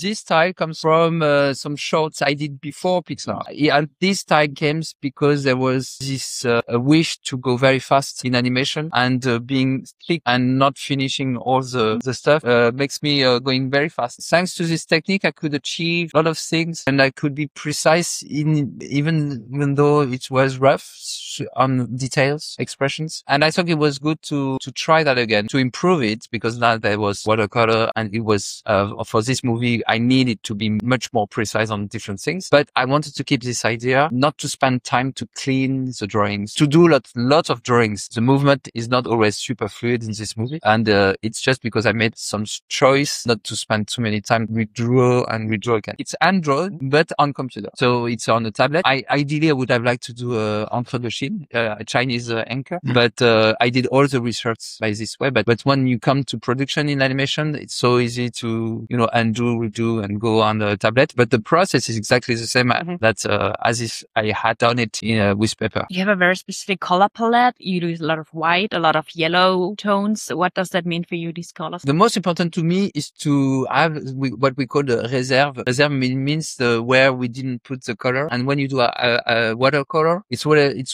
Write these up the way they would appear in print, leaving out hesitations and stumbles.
This style comes from some shorts I did before Pixar. And this style came because there was this a wish to go very fast in animation, and being strict and not finishing all the stuff makes me going very fast. Thanks to this technique, I could achieve a lot of things, and I could be precise in even though it was rough on details, expressions. And I thought it was good to try that again, to improve it, because now there was watercolor, and it was for this movie I needed to be much more precise on different things. But I wanted to keep this idea, not to spend time to clean the drawings, to do lots of drawings. The movement is not always super fluid in this movie, and it's just because I made some choice not to spend too many time redraw and redraw again. It's hand drawn, but on computer, so it's on a tablet. Ideally I would have liked to do Entre deux Chines, a Chinese anchor, but I did all the research by this way. But when you come to production in animation, it's so easy to undo, redo, and go on the tablet. But the process is exactly the same. That's as if I had done it with paper. You have a very specific color palette. You use a lot of white, a lot of yellow tones. What does that mean for you, these colors? The most important to me is to have what we call the reserve. Reserve means where we didn't put the color. And when you do a watercolor, it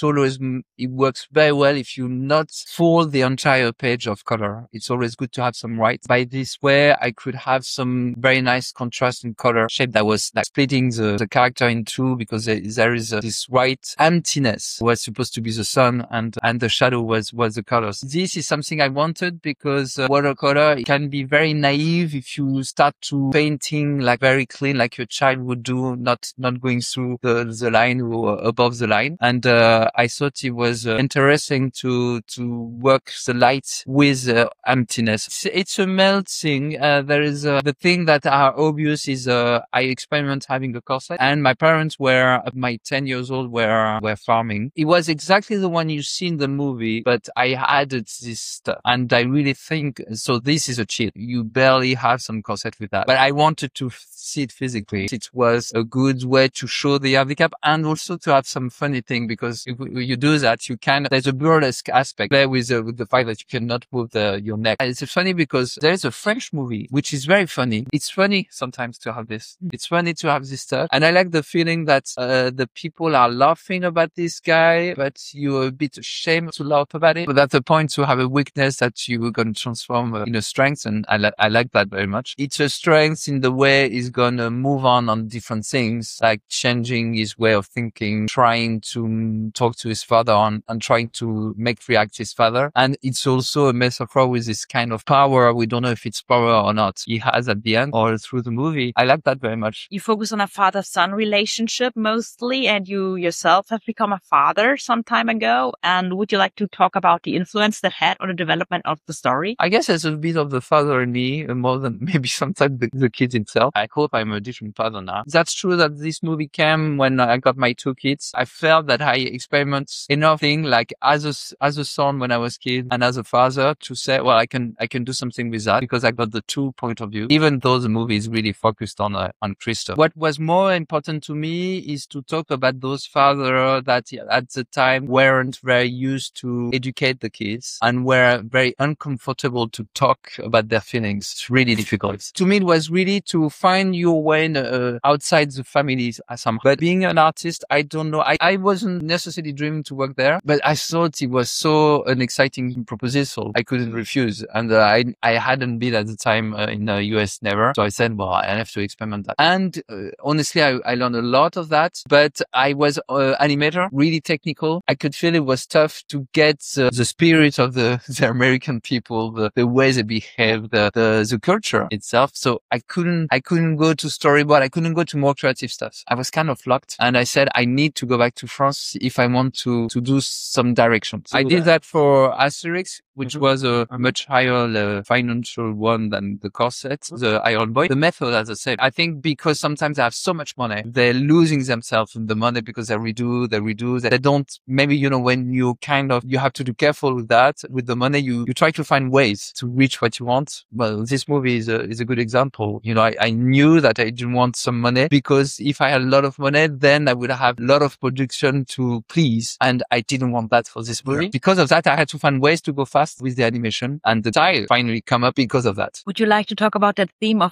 works very well if you not fill the entire page of color. It's always good to have some white. By this way, I could have some very nice contrast in color shape that was like splitting the character in two, because there is this white emptiness was supposed to be the sun, and the shadow was the colors. This is something I wanted, because watercolor, it can be very naive if you start to painting like very clean, like your child would do, not going through the line or above the line. And I thought it was interesting to work the light with emptiness. It's a melting. There is the thing that are obvious is I experiment having a corset, and my parents were at my 10 years old were farming. It was exactly the one you see in the movie, but I added this stuff, and I really think so. This is a cheat. You barely have some corset with that, but I wanted to see it physically. It was a good way to show the handicap, and also to have some funny thing, because if you do that, there's a burlesque aspect there with the fact that you cannot move your neck. And it's funny because there's a French movie which is very funny. It's funny sometimes to have this. It's funny to have this stuff, and I like the feeling that the people are laughing about this guy, but you're a bit ashamed to laugh about it. But at the point to have a weakness that you're going to transform in a strength, and I like that very much. It's a strength in the way he's going to move on different things, like changing his way of thinking, trying to talk to his father and trying to make react his father. And it's also a metaphor with this kind of power. We don't know if it's power or not he has at the end or through the movie. I like that very much. You focus on a father-son relationship mostly, and you yourself have become a father some time ago. And would you like to talk about the influence that had on the development of the story? I guess there's a bit of the father in me more than maybe sometimes the kid himself. I hope I'm a different father now. That's true that this movie came when I got my two kids. I felt that I experiment enough thing, like as a son when I was kid, and as a father, to say, well, I can do something with that, because I got the two point of view, even though the movie is really focused on Christophe. What was more important to me is to talk about those fathers that at the time weren't very used to educate the kids and were very uncomfortable to talk about their feelings. It's really difficult. To me, it was really to find your way outside the family somehow. But being an artist, I don't know. I wasn't necessarily dreaming to work there, but I thought it was so an exciting proposal. I couldn't refuse. And I hadn't been at the time in the US, never. So I said, well, I have to experiment that. And honestly, I learned a lot of that, but I was animator, really technical. I could feel it was tough to get the spirit of the American people, the way they behave, the culture itself. So I couldn't go to storyboard. I couldn't go to more creative stuff. I was kind of locked, and I said, I need to go back to France if I want to do some direction. I did that for Asterix, which was a much higher financial one than the corset, the Iron Boy. The method, as I said, I think because sometimes they have so much money, they're losing themselves in the money because they redo. They don't, maybe, when you have to be careful with that. With the money, you try to find ways to reach what you want. Well, this movie is a good example. I knew that I didn't want some money, because if I had a lot of money, then I would have a lot of production to please. And I didn't want that for this movie. Yeah. Because of that, I had to find ways to go fast with the animation, and the style finally come up because of that. Would you like to talk about that theme of music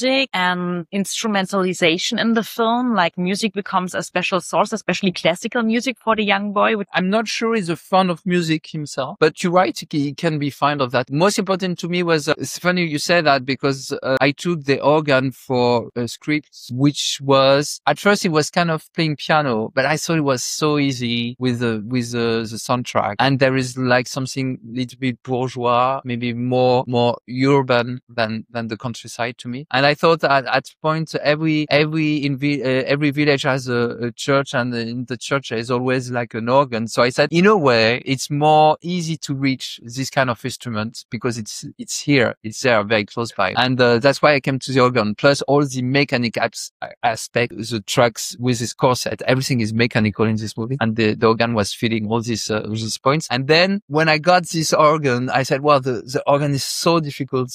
music and instrumentalization in the film? Like music becomes a special source, especially classical music for the young boy. I'm not sure he's a fan of music himself, but you're right. He can be fond of that. Most important to me was, it's funny you say that because I took the organ for a script, which was, at first it was kind of playing piano, but I thought it was so easy with the soundtrack. And there is like something a little bit bourgeois, maybe more urban than the countryside to me. And I thought that at point, every village has a church, and in the church there is always like an organ. So I said, in a way, it's more easy to reach this kind of instrument because it's here, it's there, very close by. And that's why I came to the organ. Plus all the mechanic aspect, the trucks with this corset, everything is mechanical in this movie. And the organ was filling all these points. And then when I got this organ, I said, well, the organ is so difficult,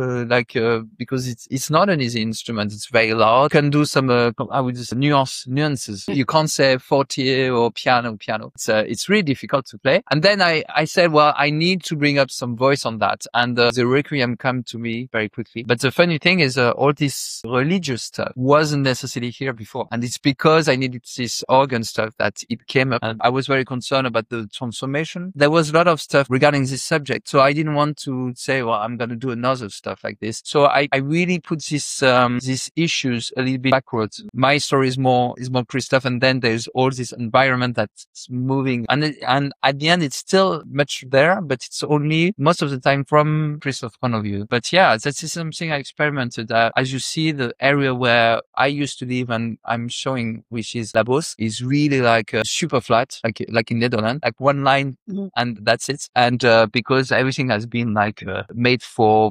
because it's not an easy instrument. It's very loud. You can do some, I would just nuances. You can't say forte or piano. It's really difficult to play. And then I said, well, I need to bring up some voice on that. And the Requiem came to me very quickly. But the funny thing is, all this religious stuff wasn't necessarily here before. And it's because I needed this organ stuff that it came up. And I was very concerned about the transformation. There was a lot of stuff regarding this subject. So I didn't want to say, well, I'm going to do another stuff like this. So I really put these issues a little bit backwards. My story is more Christophe. And then there's all this environment that's moving. And at the end, it's still much there, but it's only most of the time from Christophe's point of view. But yeah, that is something I experimented. As you see, the area where I used to live and I'm showing, which is Labos, is really like super flat, like in Netherlands, like one line, and that's it. And because everything has been like made for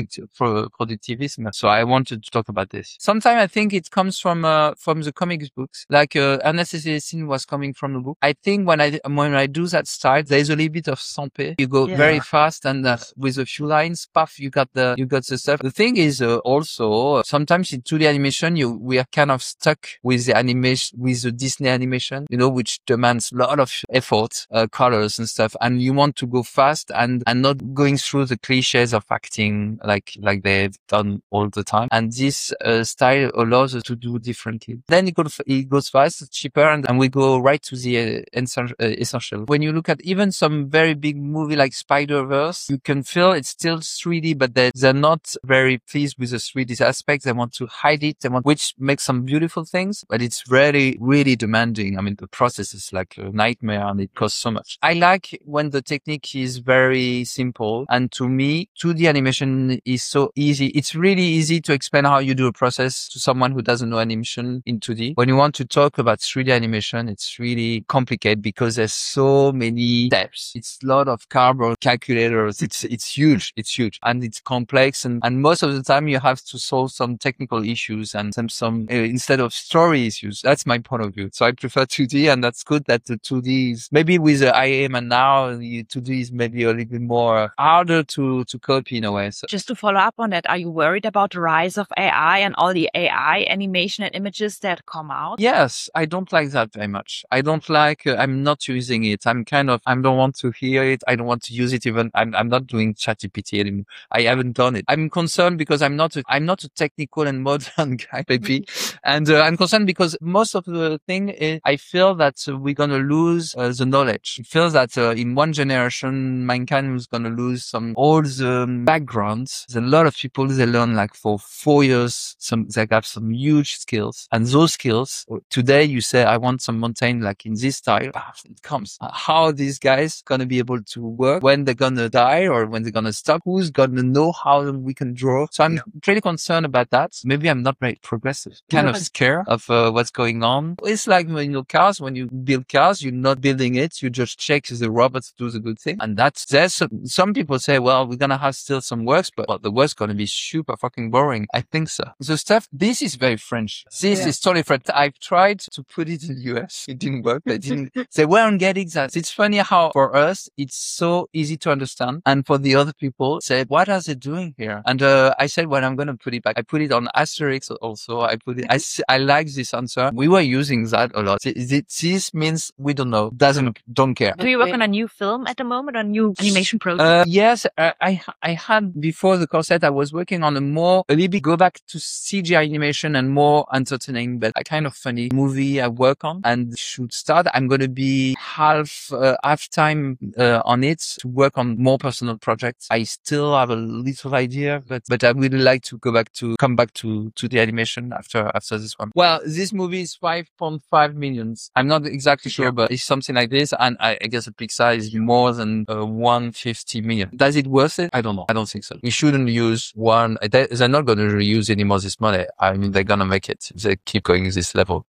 productivism. So I wanted to talk about this. Sometimes I think it comes from the comics books. Like Ernest Célestine was coming from the book. I think when I do that style, there's a little bit of Sampé. You go very fast, and with a few lines, puff, you got the stuff. The thing is also sometimes in 2D animation, we are kind of stuck with the animation, with the Disney animation, which demands a lot of effort, colors and stuff, and you want to go fast and not going through the cliches of acting like they've done all the time. And this style allows us to do differently. Then it goes fast, it's cheaper, and we go right to the essential. When you look at even some very big movie like Spider-Verse, you can feel it's still 3D, but they're not very pleased with the 3D aspect. They want to hide it, which makes some beautiful things, but it's really, really demanding. I mean, the process is like a nightmare and it costs so much. I like when the technique is very simple, and to me, 2D animation is so easy. It's really easy to explain how you do a process to someone who doesn't know animation in 2D. When you want to talk about 3D animation, it's really complicated because there's so many steps. It's a lot of cardboard calculators. It's huge. And it's complex. And most of the time you have to solve some technical issues and some instead of story issues. That's my point of view. So I prefer 2D, and that's good that the 2D is maybe with the IM, and now the 2D is maybe a little bit more harder to copy in a way. So. Just to follow up on that, are you worried about the rise of AI and all the AI animation and images that come out? Yes, I don't like that very much. I don't like, I'm not using it. I don't want to hear it. I don't want to use it even. I'm not doing ChatGPT anymore. I haven't done it. I'm concerned because I'm not a technical and modern guy, maybe. And I'm concerned because most of the thing is, I feel that we're going to lose the knowledge. I feel that in one generation, mankind is going to lose all the backgrounds. There's a lot of people, they learn like for 4 years, they have some huge skills. And those skills, today you say, I want some mountain like in this style, it comes. How are these guys going to be able to work when they're going to die or when they're going to stop? Who's going to know how we can draw? So I'm pretty concerned about that. Maybe I'm not very progressive, kind of scared of what's going on. It's like cars, when you build cars, you're not building it. You just check the robots do the good thing. And there's some people say, well, we're going to have still some works, but the work's going to be super fucking boring. I think so. The stuff, this is very French. This is totally French. I've tried to put it in the US. It didn't work. They weren't getting that. It's funny how for us, it's so easy to understand. And for the other people say, what are they doing here? And I said, well, I'm going to put it back. I put it on Asterix also. I like this answer. We were using that a lot. This means we don't know. Don't care. Do you work on a new film at the moment, a new animation project? Yes, I had before the corset, I was working on a little maybe go back to CGI animation and more entertaining, but a kind of funny movie I work on and should start. I'm going to be half time on it to work on more personal projects. I still have a little idea, but I would like to come back to the animation after this one. Well, this movie is 5.5 millions. I'm not exactly sure, but it's something like this. And I guess the Pixar is more than 150 million. Does it worth it? I don't know. I don't think so. We shouldn't use one. They're not going to reuse any more this money. I mean, they're going to make it if they keep going this level.